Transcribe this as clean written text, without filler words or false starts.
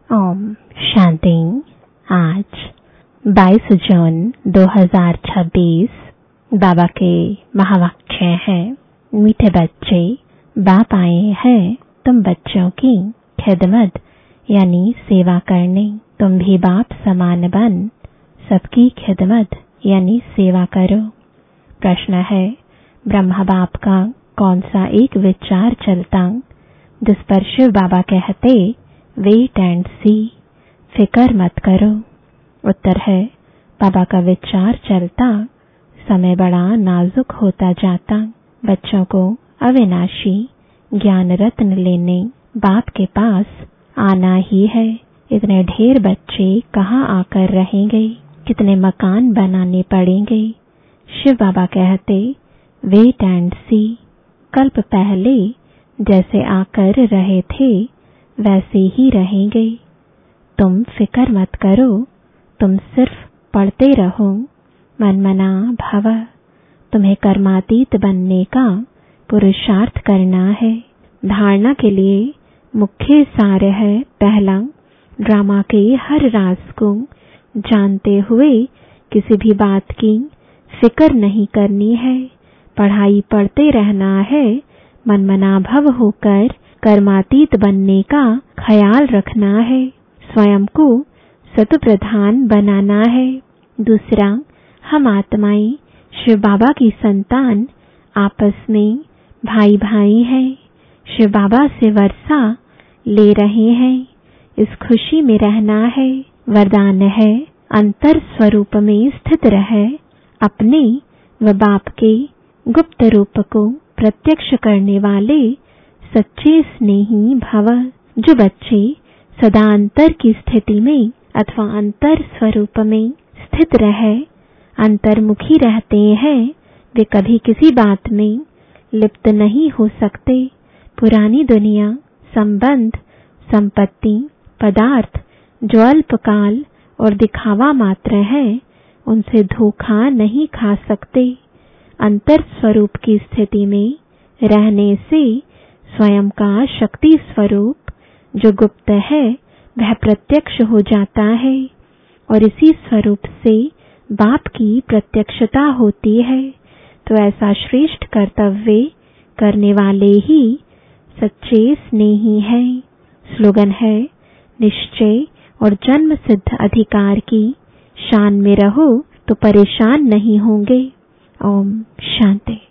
ओम शांति। आज 22 जून 2026 बाबा के महावाक्य हैं। मीठे बच्चे, बाप आए हैं तुम बच्चों की खिदमत यानी सेवा करने। तुम भी बाप समान बन सबकी खिदमत यानी सेवा करो। प्रश्न है, ब्रह्मा बाप का कौन सा एक विचार चलता जिस पर शिव बाबा कहते वेट एंड सी, फिकर मत करो। उत्तर है, बाबा का विचार चलता समय बड़ा नाजुक होता जाता। बच्चों को अविनाशी ज्ञान रत्न लेने बाप के पास आना ही है। इतने ढेर बच्चे कहाँ आकर रहेंगे, कितने मकान बनाने पड़ेंगे। शिव बाबा कहते वेट एंड सी, कल्प पहले जैसे आकर रहे थे वैसे ही रहेंगे। तुम फिकर मत करो, तुम सिर्फ पढ़ते रहो। मनमना भव, तुम्हें कर्मातीत बनने का पुरुषार्थ करना है। धारणा के लिए मुख्य सार है, पहला, ड्रामा के हर राज को जानते हुए किसी भी बात की फिक्र नहीं करनी है। पढ़ाई पढ़ते रहना है, मनमना भव होकर कर्मातीत बनने का ख्याल रखना है। स्वयं को सतप्रधान बनाना है। दूसरा, हम आत्माएं शिव बाबा की संतान आपस में भाई भाई हैं। शिव बाबा से वर्षा ले रहे हैं, इस खुशी में रहना है। वरदान है, अंतर स्वरूप में स्थित रहे, अपने व बाप के गुप्त रूप को प्रत्यक्ष करने वाले सच्चे स्नेही भव। जो बच्चे सदा अंतर की स्थिति में अथवा अंतर स्वरूप में स्थित रहे अंतर्मुखी रहते हैं, वे कभी किसी बात में लिप्त नहीं हो सकते। पुरानी दुनिया, संबंध, संपत्ति, पदार्थ जो अल्पकाल और दिखावा मात्र है, उनसे धोखा नहीं खा सकते। अंतर स्वरूप की स्थिति में रहने से स्वयं का शक्ति स्वरूप जो गुप्त है वह प्रत्यक्ष हो जाता है और इसी स्वरूप से बाप की प्रत्यक्षता होती है। तो ऐसा श्रेष्ठ कर्तव्य करने वाले ही सच्चे स्नेही हैं। स्लोगन है, निश्चय और जन्म सिद्ध अधिकार की शान में रहो तो परेशान नहीं होंगे। ओम शांति।